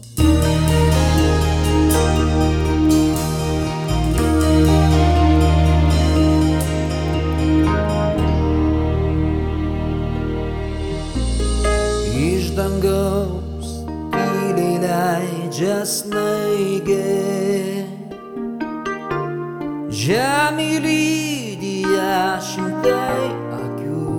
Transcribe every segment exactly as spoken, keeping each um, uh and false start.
Iš dangaus tyliai leidžia snaigė, žemė lydi ją šimtai akių.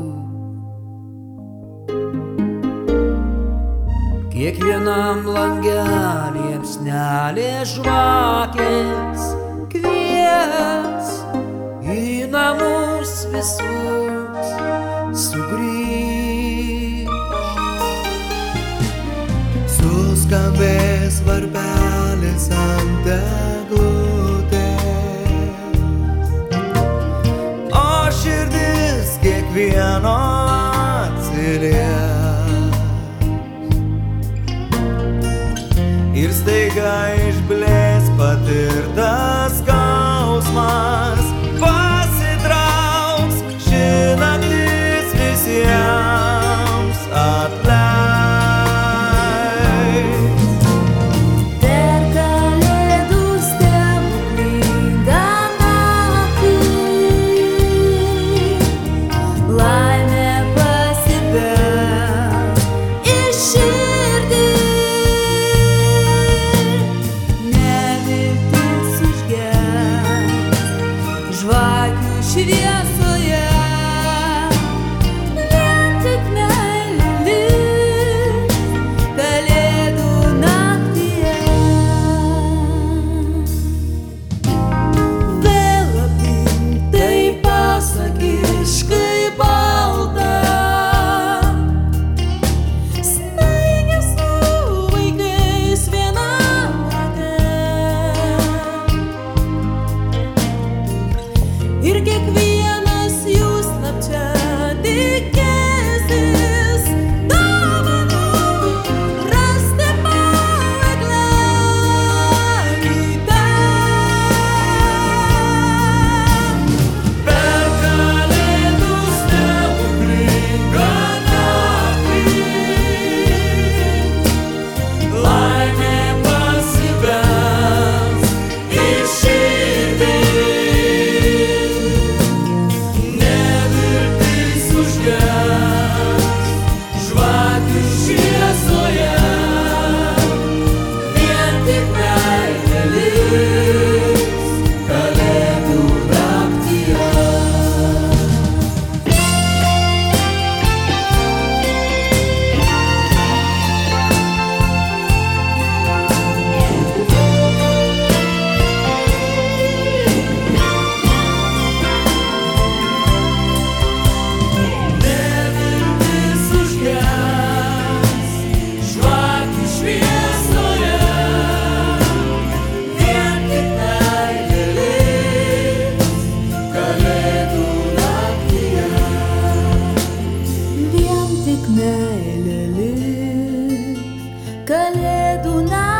Kiekvienam langelį apsnelė žvakės kvies į namus visus sugrįžt. Suskambės varpelis ant eglutės, o širdis kiekvieno atsilieps. Ir staiga išblės patirtas skausmas, pasitrauks ši naktis visiems atleis. Šviesoje vien tik meilė liks kalėdų naktyje. Vėl aplink tai pasakiškai balta, snaigė su vaikais vienam rate. Ir kiekvienas jų slapčia tikėsis dovanų rasti po egle ryte. Per kalėdų stebuklingą naktį laimė pasibels į širdį. Žvakių šviesoje vien tik meilė liks kalėdų naktyje. Meilė liks kalėdų naktį.